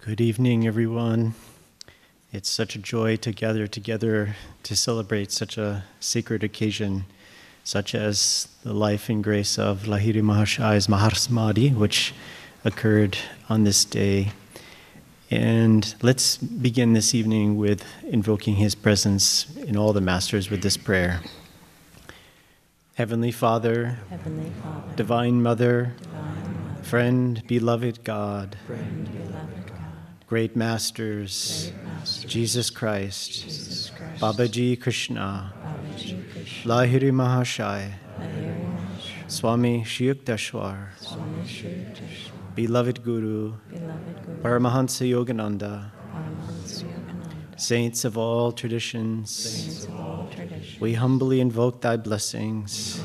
Good evening, everyone. It's such a joy to gather together to celebrate such a sacred occasion, such as the life and grace of Lahiri Mahashai's Mahasamadhi, which occurred on this day. And let's begin this evening with invoking his presence in all the masters with this prayer. Heavenly Father, Divine Mother, Friend, beloved God, Great Masters, Jesus Christ, Babaji Krishna, Lahiri Mahashai, Swami Shri Yukteswar, beloved Guru, Paramahansa Yogananda, saints of all traditions, we humbly invoke thy blessings.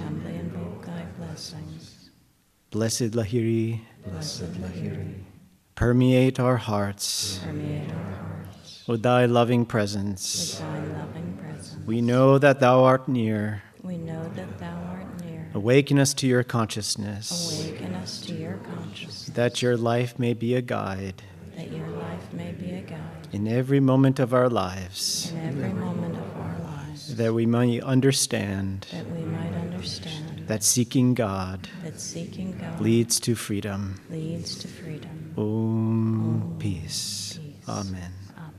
Blessed Lahiri, permeate our hearts with thy loving presence. We know that thou art near. Awaken us to your consciousness. That your life may be a guide. In every moment of our lives. That we might understand. That seeking God leads to freedom. Om peace. Amen.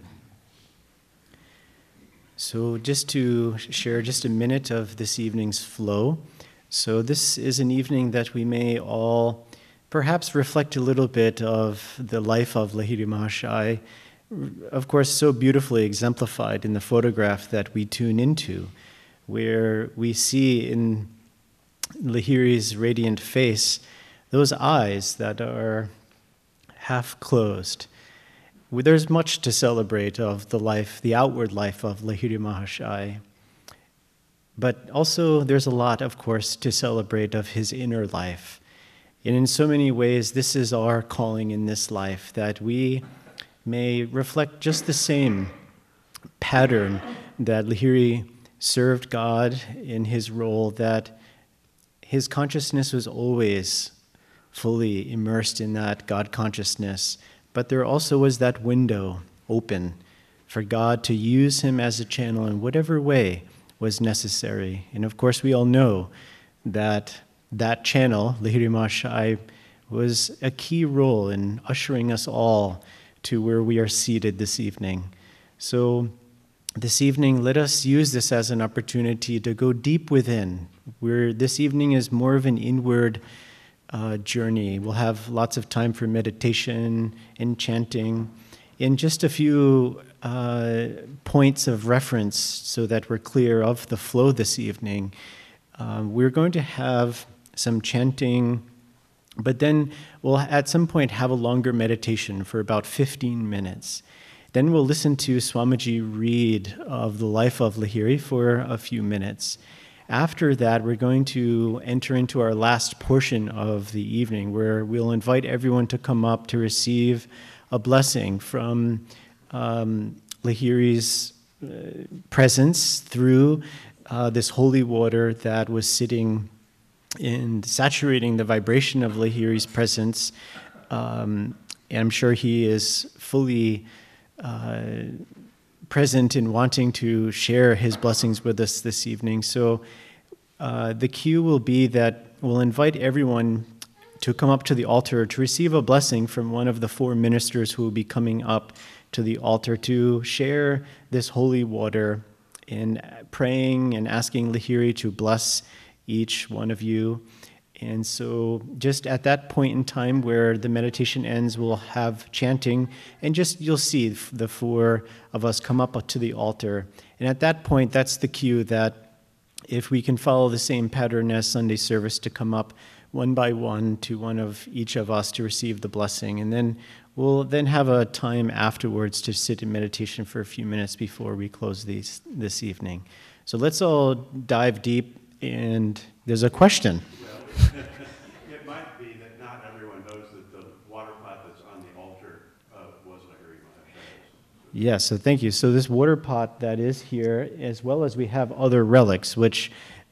So just to share just a minute of this evening's flow. So this is an evening that we may all perhaps reflect a little bit of the life of Lahiri Mahashai, of course so beautifully exemplified in the photograph that we tune into, where we see in Lahiri's radiant face those eyes that are half closed. There's much to celebrate of the life, the outward life of Lahiri Mahashai. But also there's a lot, of course, to celebrate of his inner life. And in so many ways, this is our calling in this life, that we may reflect just the same pattern that Lahiri served God in his role, that his consciousness was always fully immersed in that God consciousness, but there also was that window open for God to use him as a channel in whatever way was necessary. And of course, we all know that that channel, Lahiri Mahashai, was a key role in ushering us all to where we are seated this evening. So this evening, let us use this as an opportunity to go deep within, where this evening is more of an inward journey. We'll have lots of time for meditation and chanting. In just a few points of reference so that we're clear of the flow this evening, we're going to have some chanting, but then we'll at some point have a longer meditation for about 15 minutes. Then we'll listen to Swamiji read of the life of Lahiri for a few minutes. After that, we're going to enter into our last portion of the evening, where we'll invite everyone to come up to receive a blessing from Lahiri's presence through this holy water that was sitting and saturating the vibration of Lahiri's presence. And I'm sure he is fully present in wanting to share his blessings with us this evening. So the cue will be that we'll invite everyone to come up to the altar to receive a blessing from one of the four ministers who will be coming up to the altar to share this holy water, in praying and asking Lahiri to bless each one of you. And so just at that point in time where the meditation ends, we'll have chanting, and just you'll see the four of us come up to the altar. And at that point, that's the cue that if we can follow the same pattern as Sunday service, to come up one by one to one of each of us to receive the blessing. And then we'll then have a time afterwards to sit in meditation for a few minutes before we close this evening. So let's all dive deep, and there's a question. It might be that not everyone knows that the water pot that's on the altar was Lahiri Mahashai's. Yeah, so thank you. So this water pot that is here, as well as we have other relics, which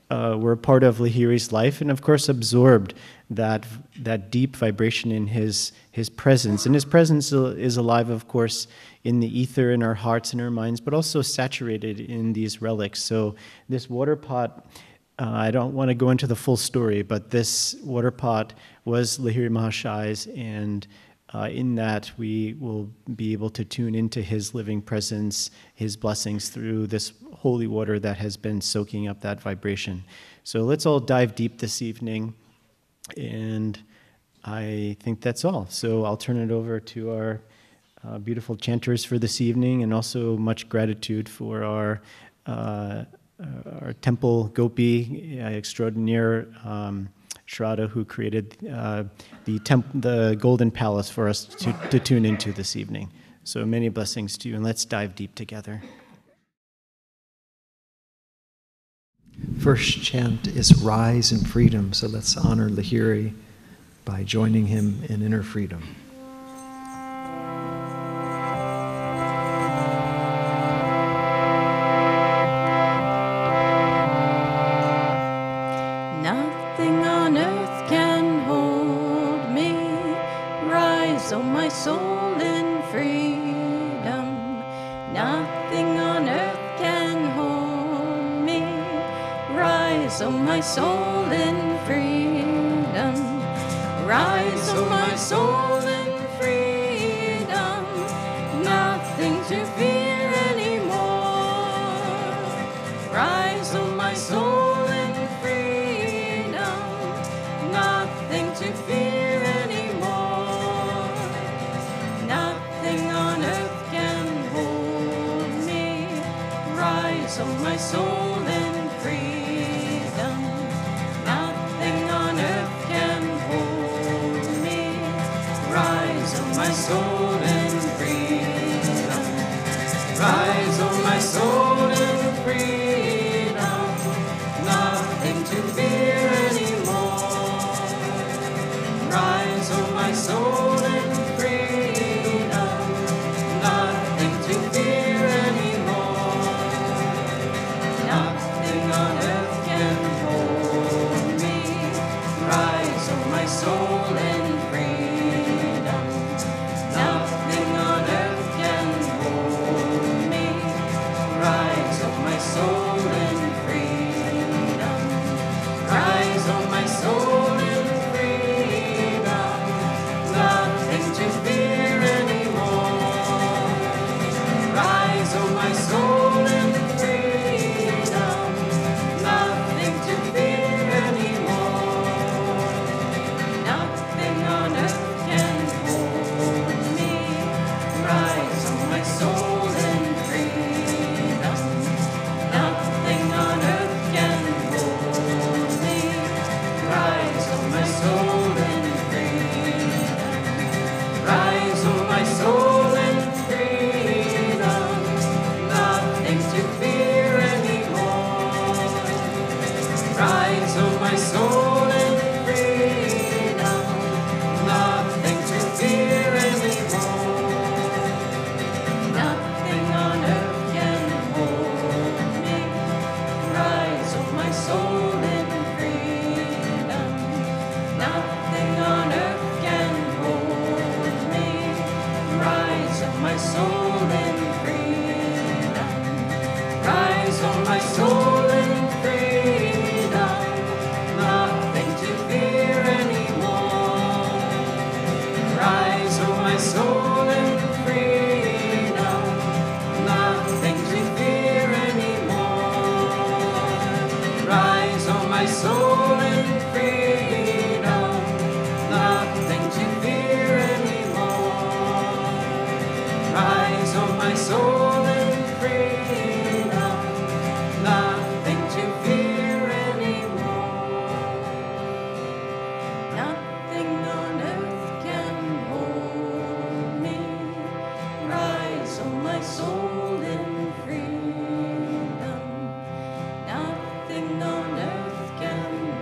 were a part of Lahiri's life, and of course absorbed that deep vibration in his presence. And his presence is alive, of course, in the ether, in our hearts and our minds, but also saturated in these relics. So this water pot, I don't want to go into the full story, but this water pot was Lahiri Mahashai's, and in that we will be able to tune into his living presence, his blessings through this holy water that has been soaking up that vibration. So let's all dive deep this evening, and I think that's all. So I'll turn it over to our beautiful chanters for this evening, and also much gratitude for our temple gopi extraordinaire, Shraddha, who created the Golden Palace for us to tune into this evening. So many blessings to you, and let's dive deep together. First chant is Rise in Freedom, so let's honor Lahiri by joining him in inner freedom. Nothing on earth can hold me. Rise, oh my soul, in freedom. Nothing on earth can hold me. Rise, oh my soul, in freedom. Rise, oh my soul, in freedom. Nothing to fear anymore. Rise, oh my soul, in freedom. Nothing to fear anymore. Nothing on earth can hold me. Rise, oh my soul, in freedom. Nothing on earth can hold me. Rise, oh my soul, in freedom. Rise, oh my soul, in freedom. Nothing to fear anymore. Rise, oh my soul, in freedom. Nothing to fear anymore. Nothing on earth can hold me. Rise, oh my soul, in freedom. Nothing on earth can hold me. Rise, oh my soul, in freedom. Rise, oh my soul, in freedom. Nothing to fear anymore. Rise, oh my soul, in freedom. Nothing to fear anymore. Nothing on earth can hold me. Rise, oh my soul, in freedom. Nothing on earth can hold me. Rise, oh my soul, in freedom. Rise, oh my soul, in freedom. Nothing to fear anymore. Rise, oh my soul, in freedom. Nothing to fear anymore. Nothing on earth can hold me. Rise, oh my soul, in freedom. Nothing on earth can hold me. Rise, oh my soul, in freedom. Rise, oh my soul, in freedom. Nothing to fear anymore. Rise, oh my soul, in freedom. Nothing to fear anymore. Rise, oh my soul, in freedom. Nothing to fear anymore. Rise, oh my soul, in freedom. Nothing to fear anymore. Nothing on earth can hold me. Rise, oh my soul, in freedom. Nothing on earth can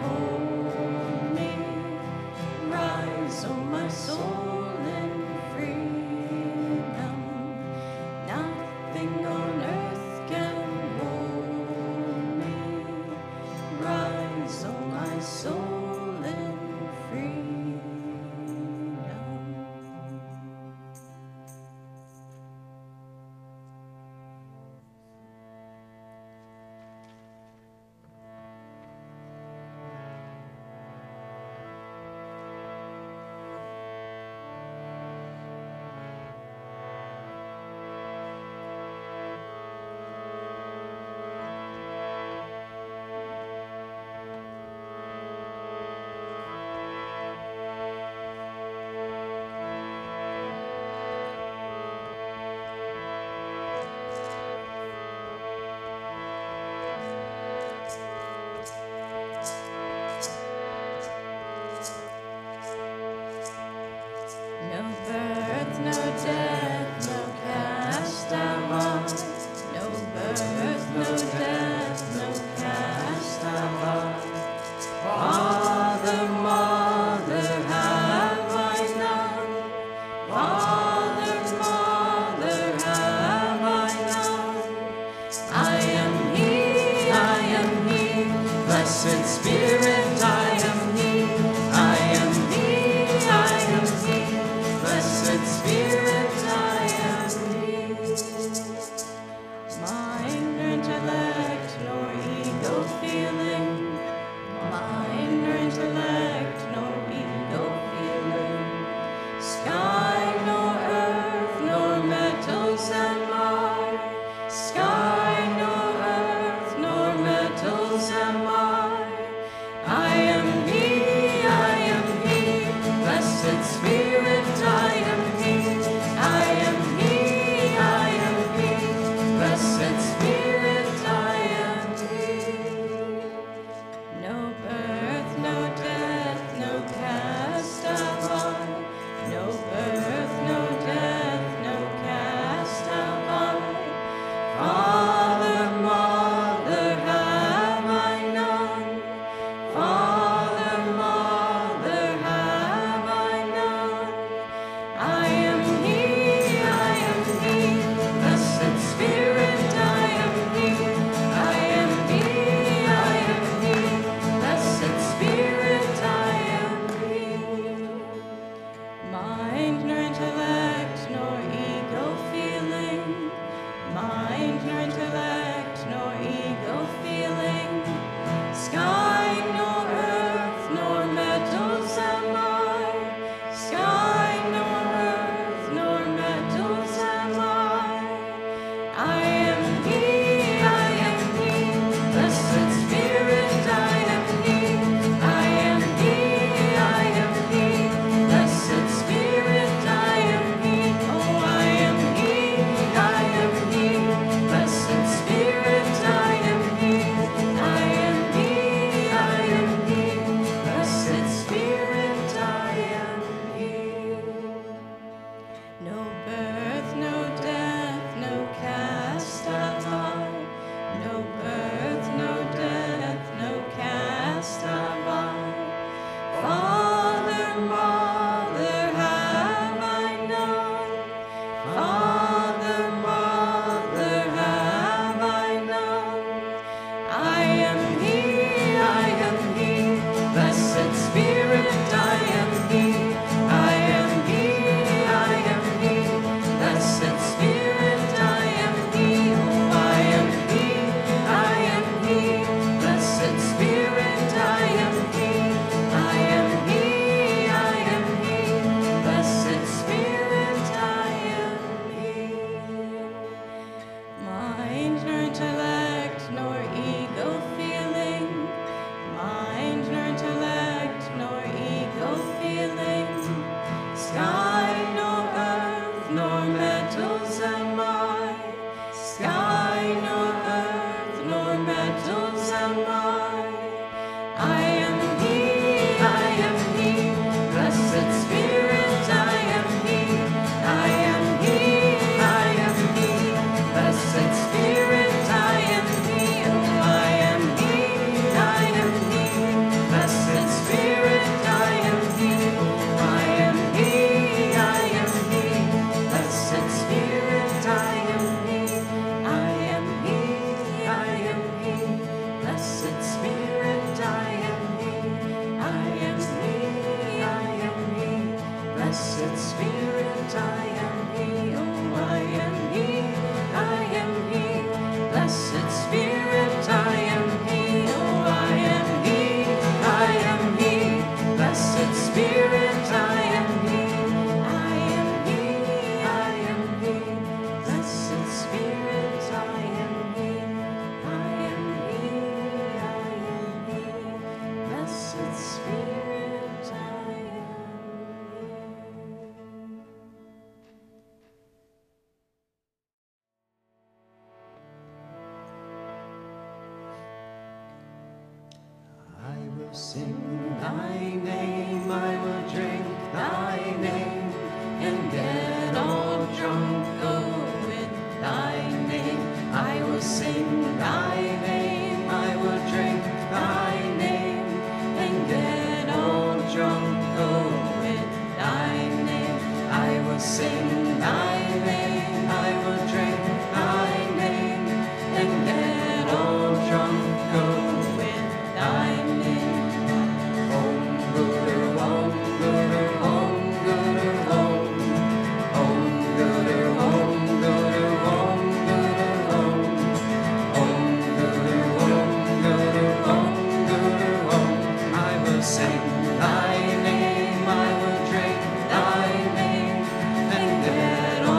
Sing thy name, I will drink thy name, and get all drunk, oh, with thy name. I will sing thy name, I will drink thy name, and get all drunk, oh, with thy name. I will sing thy name, I will drink thy name, and get all drunk, oh, with thy name.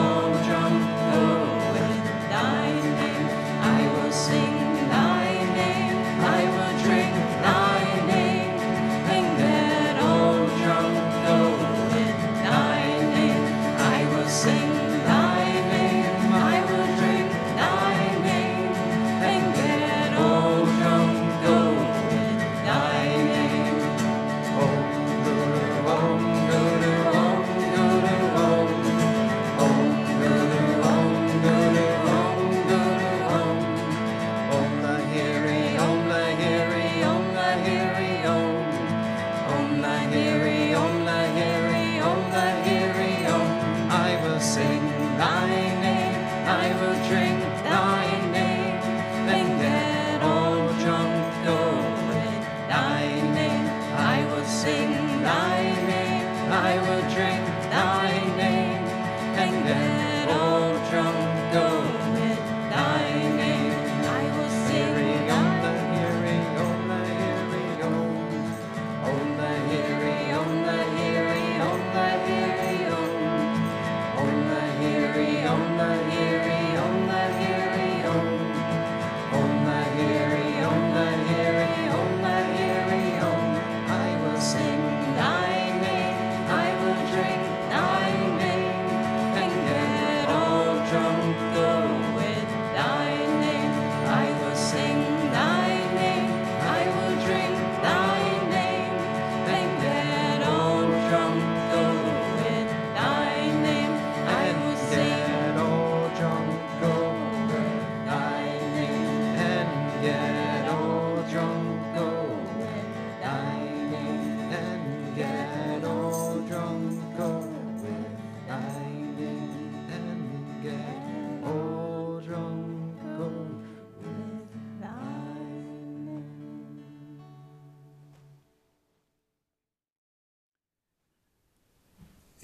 Sing thy name.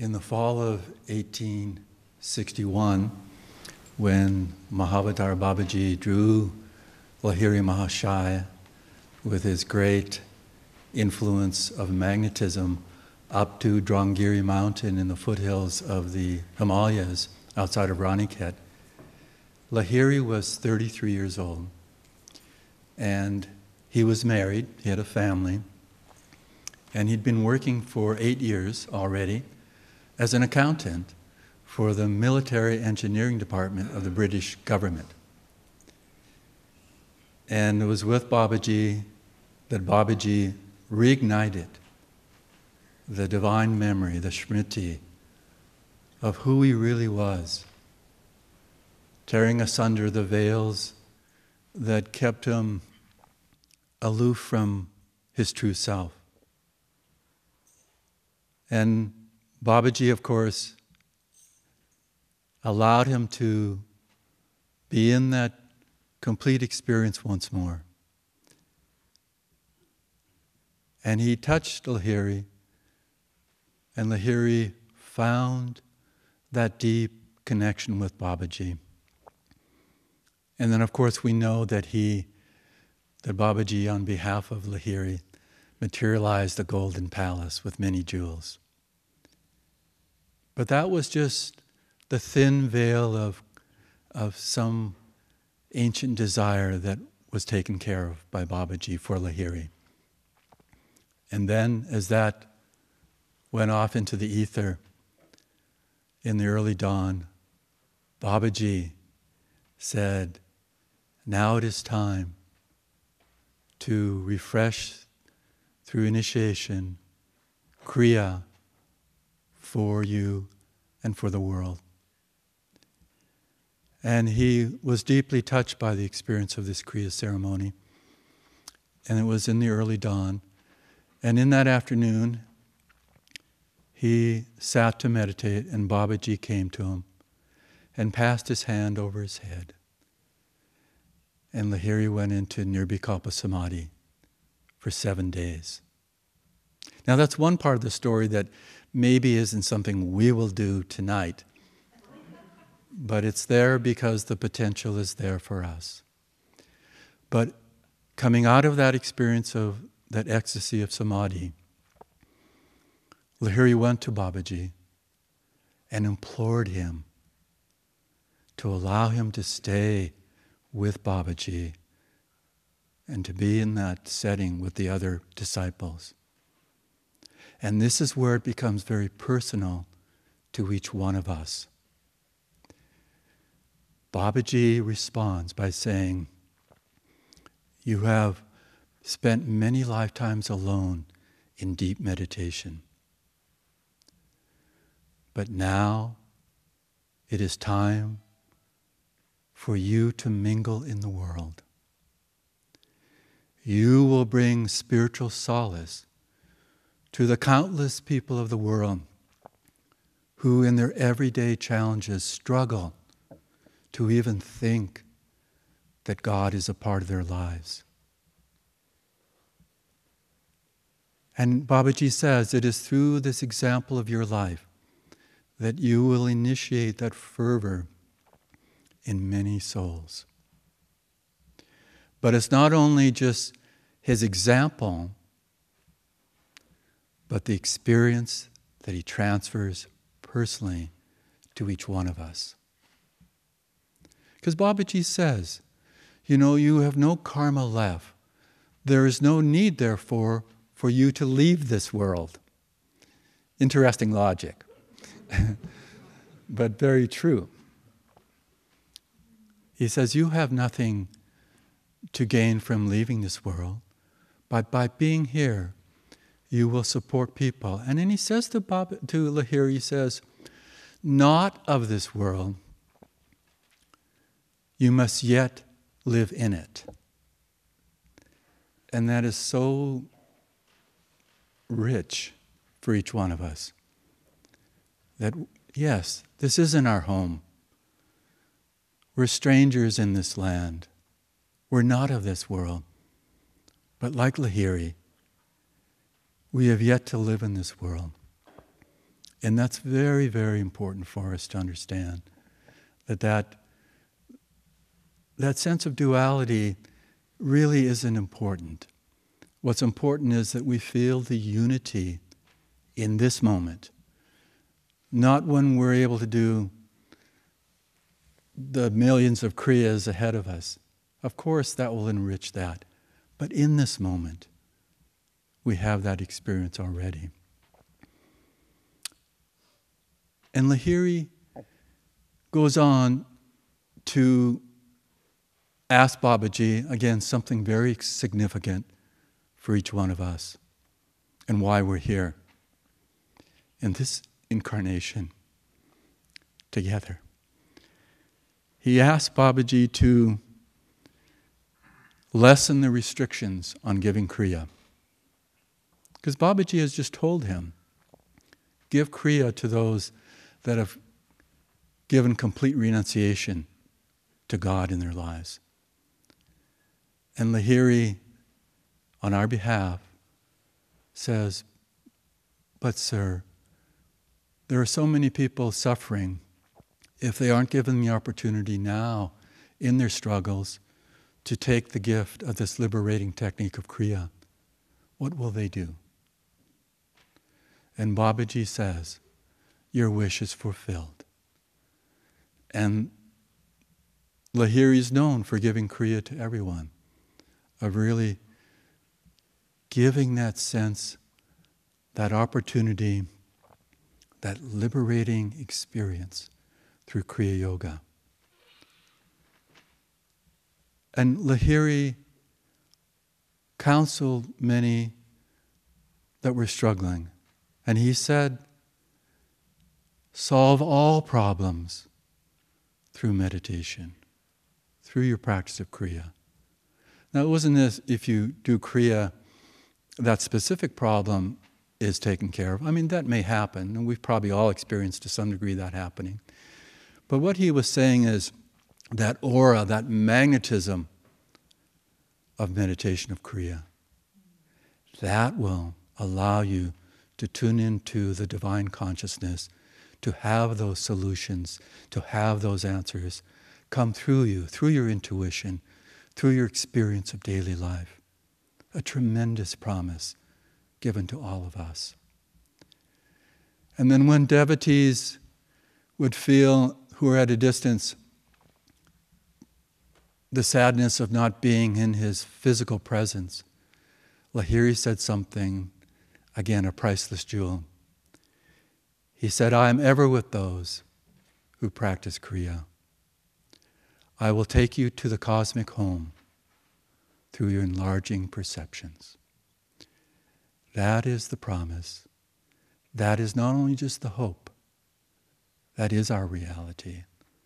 in the fall of 1861, when Mahavadar Babaji drew Lahiri Mahashaya with his great influence of magnetism up to Drangiri Mountain in the foothills of the Himalayas outside of Ranikhet, Lahiri was 33 years old. And he was married, he had a family, and he'd been working for 8 years already as an accountant for the military engineering department of the British government. And it was with Babaji that Babaji reignited the divine memory, the Smriti, of who he really was, tearing asunder the veils that kept him aloof from his true self. And Babaji, of course, allowed him to be in that complete experience once more. And he touched Lahiri, and Lahiri found that deep connection with Babaji. And then, of course, we know that Babaji, on behalf of Lahiri, materialized the golden palace with many jewels. But that was just the thin veil of some ancient desire that was taken care of by Babaji for Lahiri. And then, as that went off into the ether in the early dawn, Babaji said, now it is time to refresh through initiation, Kriya, for you and for the world. And he was deeply touched by the experience of this Kriya ceremony. And it was in the early dawn. And in that afternoon, he sat to meditate, and Babaji came to him and passed his hand over his head. And Lahiri went into Nirvikalpa Samadhi for 7 days. Now that's one part of the story that maybe isn't something we will do tonight, but it's there because the potential is there for us. But coming out of that experience of that ecstasy of Samadhi, Lahiri went to Babaji and implored him to allow him to stay with Babaji and to be in that setting with the other disciples. And this is where it becomes very personal to each one of us. Babaji responds by saying, you have spent many lifetimes alone in deep meditation. But now it is time for you to mingle in the world. You will bring spiritual solace to the countless people of the world who in their everyday challenges struggle to even think that God is a part of their lives. And Babaji says, it is through this example of your life that you will initiate that fervor in many souls. But it's not only just his example, but the experience that he transfers personally to each one of us. Because Babaji says, you have no karma left. There is no need, therefore, for you to leave this world. Interesting logic, but very true. He says, you have nothing to gain from leaving this world, but by being here, you will support people. And then he says to Lahiri, he says, not of this world, you must yet live in it. And that is so rich for each one of us. That, yes, this isn't our home. We're strangers in this land. We're not of this world. But like Lahiri, we have yet to live in this world. And that's very, very important for us to understand, that sense of duality really isn't important. What's important is that we feel the unity in this moment, not when we're able to do the millions of kriyas ahead of us. Of course, that will enrich that. But in this moment, we have that experience already. And Lahiri goes on to ask Babaji, again, something very significant for each one of us and why we're here in this incarnation together. He asked Babaji to lessen the restrictions on giving kriya. Because Babaji has just told him, give kriya to those that have given complete renunciation to God in their lives. And Lahiri, on our behalf, says, but sir, there are so many people suffering. If they aren't given the opportunity now in their struggles to take the gift of this liberating technique of kriya, what will they do? And Babaji says, your wish is fulfilled. And Lahiri is known for giving kriya to everyone, of really giving that sense, that opportunity, that liberating experience through Kriya Yoga. And Lahiri counseled many that were struggling. And he said, solve all problems through meditation, through your practice of Kriya. Now, it wasn't as if you do Kriya, that specific problem is taken care of. I mean, that may happen, and we've probably all experienced to some degree that happening. But what he was saying is that aura, that magnetism of meditation of Kriya, that will allow you to tune into the divine consciousness, to have those solutions, to have those answers come through you, through your intuition, through your experience of daily life. A tremendous promise given to all of us. And then when devotees would feel, who are at a distance, the sadness of not being in his physical presence, Lahiri said something, again, a priceless jewel. He said, I am ever with those who practice Kriya. I will take you to the cosmic home through your enlarging perceptions. That is the promise. That is not only just the hope, that is our reality.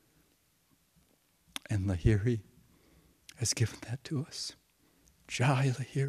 And Lahiri has given that to us. Jai Lahiri.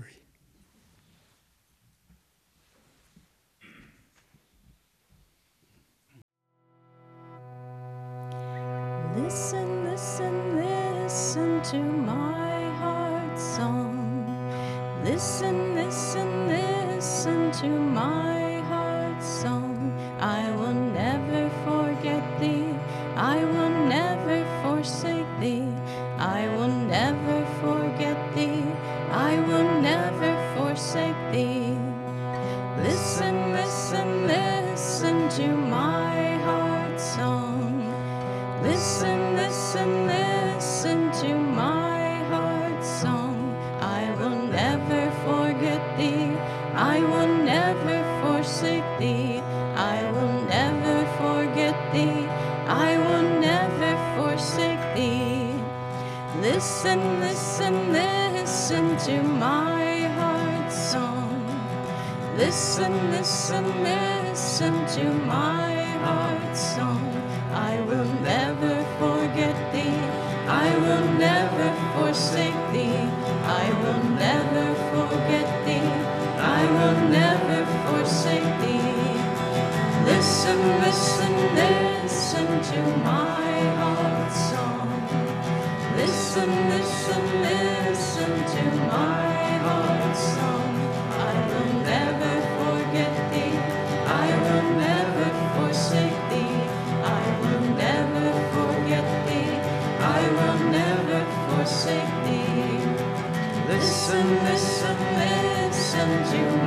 Listen, listen, listen to my heart song. Listen, listen, listen to my heart song. I will never forget thee. I will never forsake thee. I will never forget thee. I will never forsake thee. Listen, listen, listen to my heart song. Listen, listen, listen to my heart song. I will never forget thee. I will never forsake thee. I will never forget thee. I will never forsake thee. Listen, listen, listen to my heart song. Listen, listen, listen to my heart song. I will never forget thee. I will never forsake thee. I will never forget thee. I will never forsake thee. Listen, listen, listen to my heart song. Listen, listen, listen to my heart song. I will never forget thee. I will never forget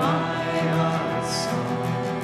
my heart's song.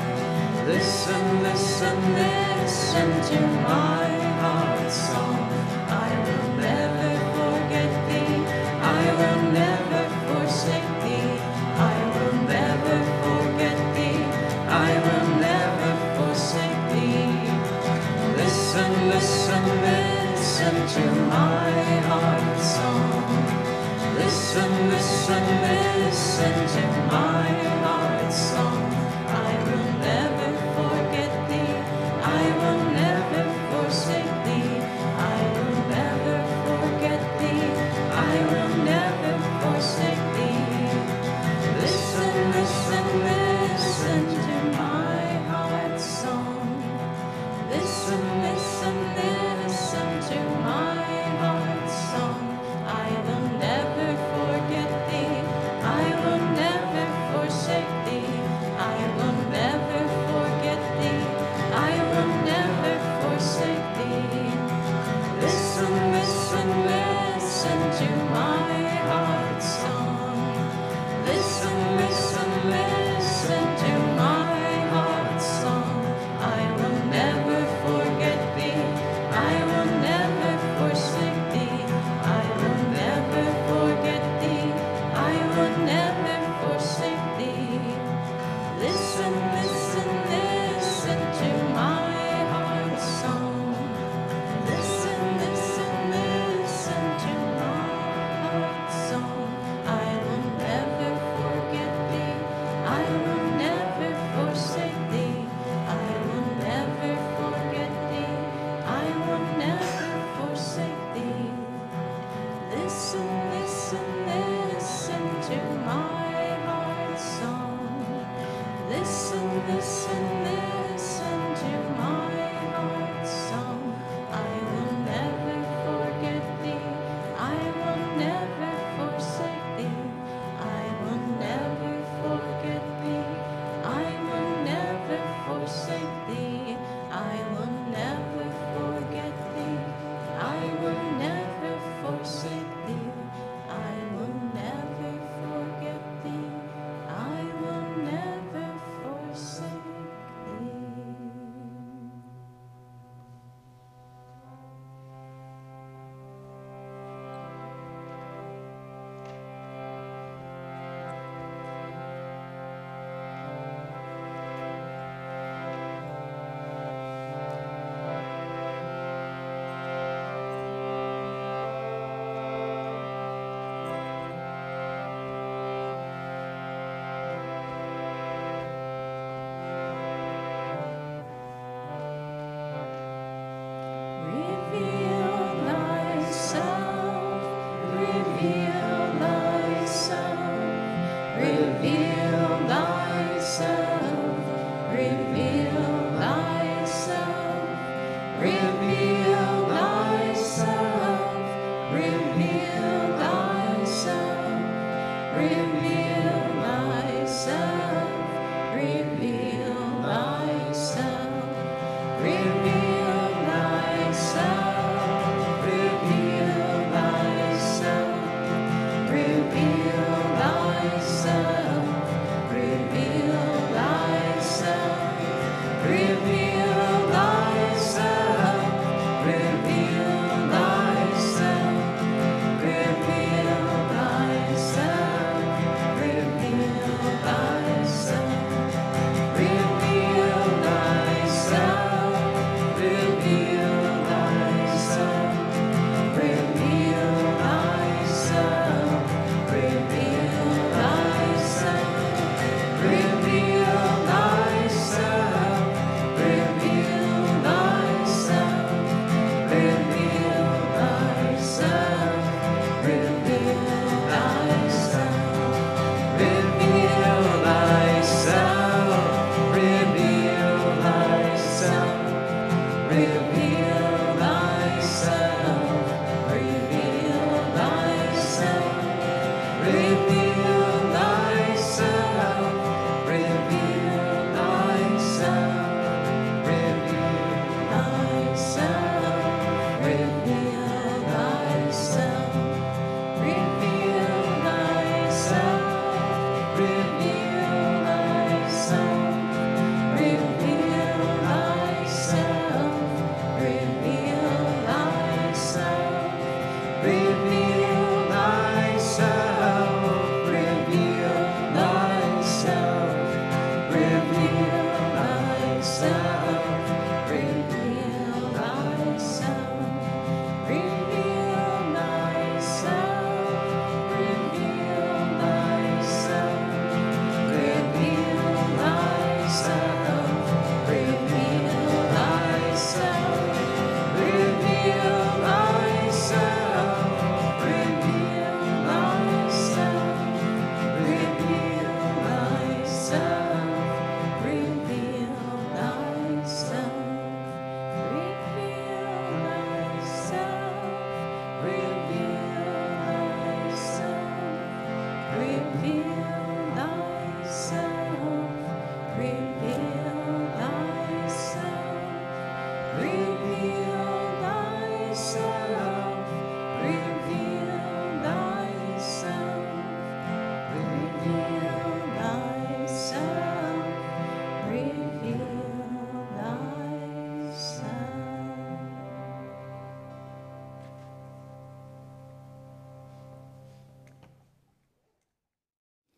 Listen, listen, listen to my heart's song. I will never forget thee. I will never forsake thee. I will never forget thee. I will never forsake thee. Listen, listen, listen to my heart's song. Listen, listen, listen to my heart's song. I will never forget thee. I will never forsake thee. I will never forget thee. I will never forsake thee. Listen, listen, listen to my heart's song. Listen, listen, listen to my heart's song. I will never forget thee. I will never forsake thee. I will never forget thee. I will never forsake thee. Listen, listen, listen to my heart's song. Listen, listen, listen to my heart's song. I will never forget thee. I will never forsake thee. I will never forget thee. I will never forsake thee. Listen, listen, listen to my heart's song. Listen, listen, listen to my heart's song. I will never forget thee. I will never forsake thee. I will never forget thee. I will never forsake thee. Listen, listen, listen to my heart's song. Listen, listen, listen to my heart's song. I will never forget thee. I will never forsake thee. I will never forget thee. I will never forsake thee. I will never forget thee. I will never forsake thee. I will never forget thee. I will never forsake thee. Reveal thyself, reveal thyself, reveal thyself, reveal thyself, reveal thyself, reveal thyself, reveal thyself, reveal thyself, reveal thyself, reveal thyself, reveal thyself, reveal thyself, reveal thyself, reveal thyself, reveal thyself, reveal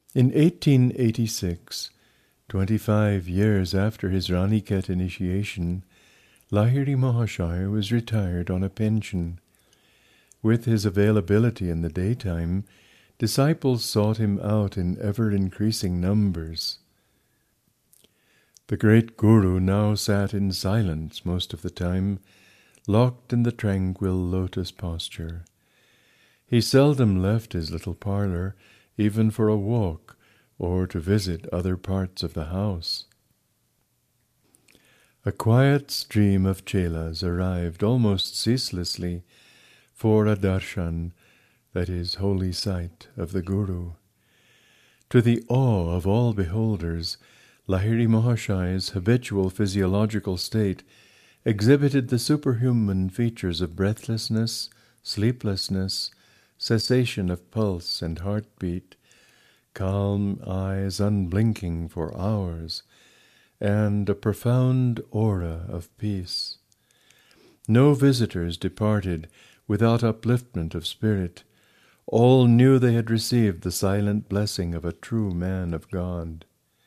In 1886, 25 years after his Raniket initiation, Lahiri Mahashaya was retired on a pension. With his availability in the daytime, disciples sought him out in ever-increasing numbers. The great Guru now sat in silence most of the time, locked in the tranquil lotus posture. He seldom left his little parlour, even for a walk, or to visit other parts of the house. A quiet stream of chelas arrived almost ceaselessly for a darshan, that is, holy sight, of the Guru. To the awe of all beholders, Lahiri Mahashaya's habitual physiological state exhibited the superhuman features of breathlessness, sleeplessness, cessation of pulse and heartbeat, calm eyes unblinking for hours, and a profound aura of peace. No visitors departed without upliftment of spirit. All knew they had received the silent blessing of a true man of God.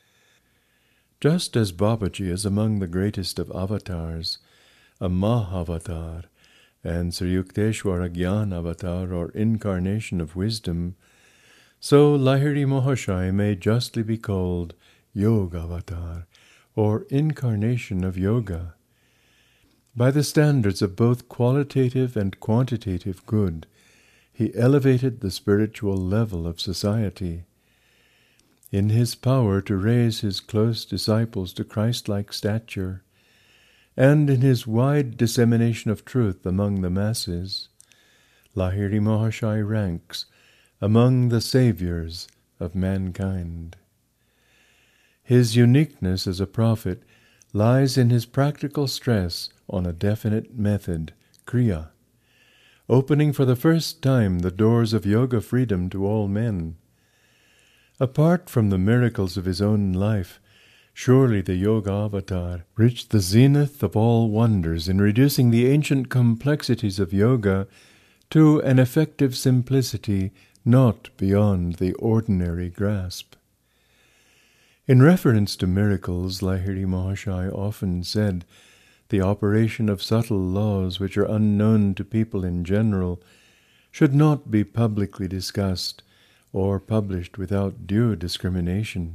Just as Babaji is among the greatest of avatars, a Mahavatar, and Sri Yukteswar a Gyan Avatar, or incarnation of wisdom, so Lahiri Mahashaya may justly be called Yoga Avatar, or incarnation of yoga. By the standards of both qualitative and quantitative good, he elevated the spiritual level of society. In his power to raise his close disciples to Christ-like stature, and in his wide dissemination of truth among the masses, Lahiri Mahashaya ranks among the saviors of mankind. His uniqueness as a prophet lies in his practical stress on a definite method, Kriya, opening for the first time the doors of yoga freedom to all men. Apart from the miracles of his own life, surely the Yoga Avatar reached the zenith of all wonders in reducing the ancient complexities of yoga to an effective simplicity not beyond the ordinary grasp. In reference to miracles, Lahiri Mahashaya often said, the operation of subtle laws which are unknown to people in general should not be publicly discussed or published without due discrimination.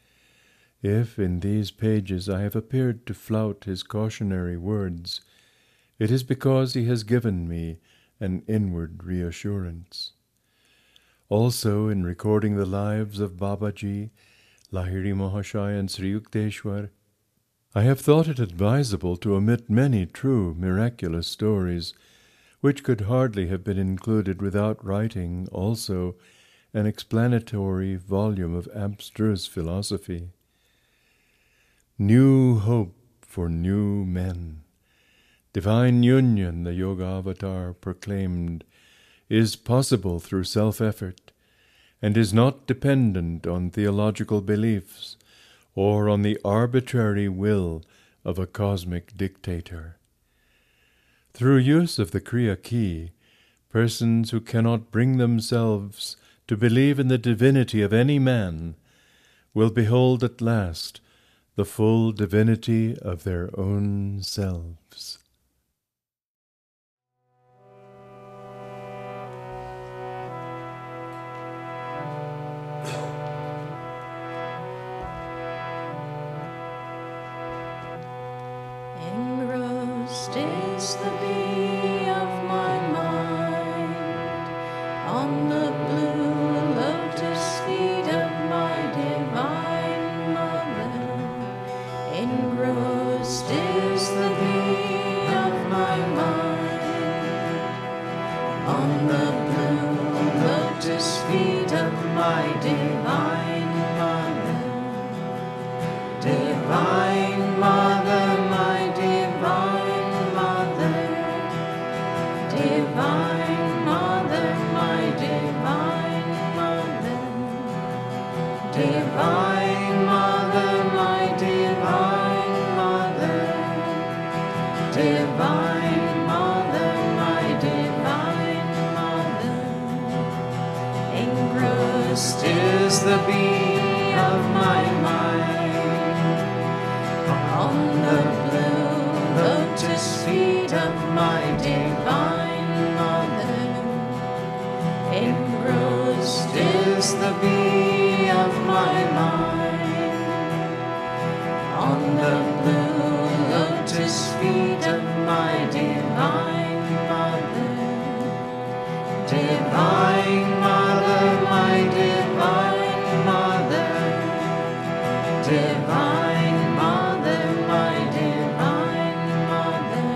If in these pages I have appeared to flout his cautionary words, it is because he has given me an inward reassurance. Also, in recording the lives of Babaji, Lahiri Mahashaya and Sri Yukteswar, I have thought it advisable to omit many true miraculous stories, which could hardly have been included without writing also an explanatory volume of abstruse philosophy. New hope for new men. Divine union, the Yoga Avatar proclaimed, is possible through self-effort, and is not dependent on theological beliefs or on the arbitrary will of a cosmic dictator. Through use of the Kriya key, persons who cannot bring themselves to believe in the divinity of any man will behold at last the full divinity of their own selves. Engrossed is the bee of my mind on the blue lotus feet of my divine mother. Engrossed is the bee of my mind on the blue lotus feet of my divine mother. Divine Mother, my divine mother. Divine Mother, my divine mother. Divine Mother, my divine mother. Divine Mother, my divine mother. Engrossed is is the beat of my mind. On the blue lotus feet of my divine mother, engrossed is the bee of my mind. On the blue lotus feet of my divine mother, divine mother, my divine mother, divine mother, my divine mother,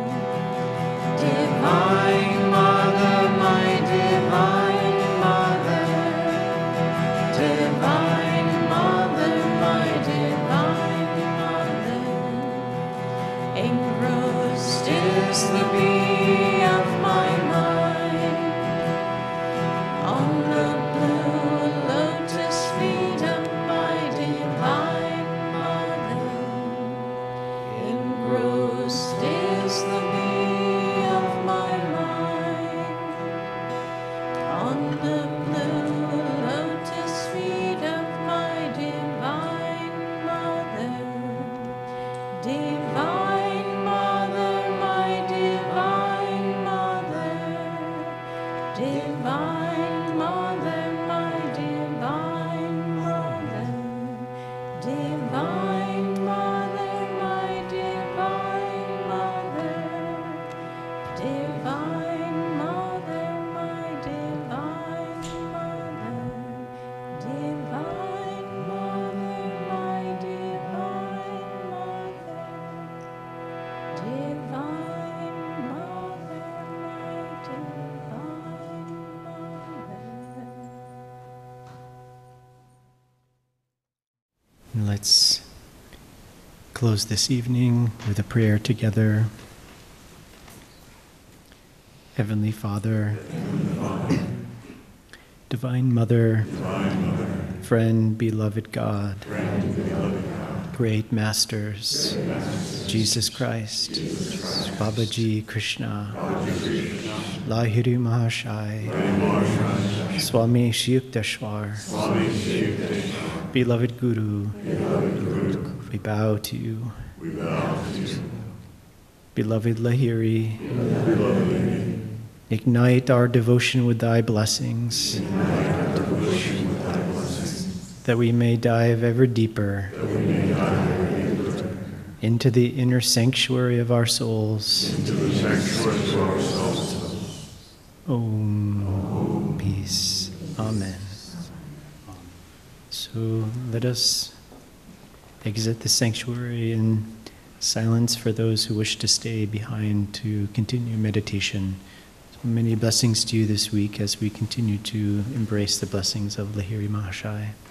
divine mother, my divine mother, divine mother, my divine mother, engrossed is the bee of my mind. On the blue lotus feet of my divine mother, engrossed is the bee of my mind. On the blue lotus feet of my divine mother, divine mother, my divine mother, divine mother, my divine mother, divine mother, my divine mother, divine mother, my divine mother, divine mother, my divine mother, divine mother, my divine mother. And let's close this evening with a prayer together. Heavenly Father, Divine Mother, friend, beloved God, great masters, Jesus Christ, Babaji Krishna, Lahiri Mahashai, Swami Shiyukteswar, beloved Guru, we bow to you. Beloved Lahiri, ignite our devotion with thy blessings, that we may dive ever deeper into the inner sanctuary of our souls. Om. Peace. Amen. So let us exit the sanctuary in silence for those who wish to stay behind to continue meditation. So many blessings to you this week as we continue to embrace the blessings of Lahiri Mahashai.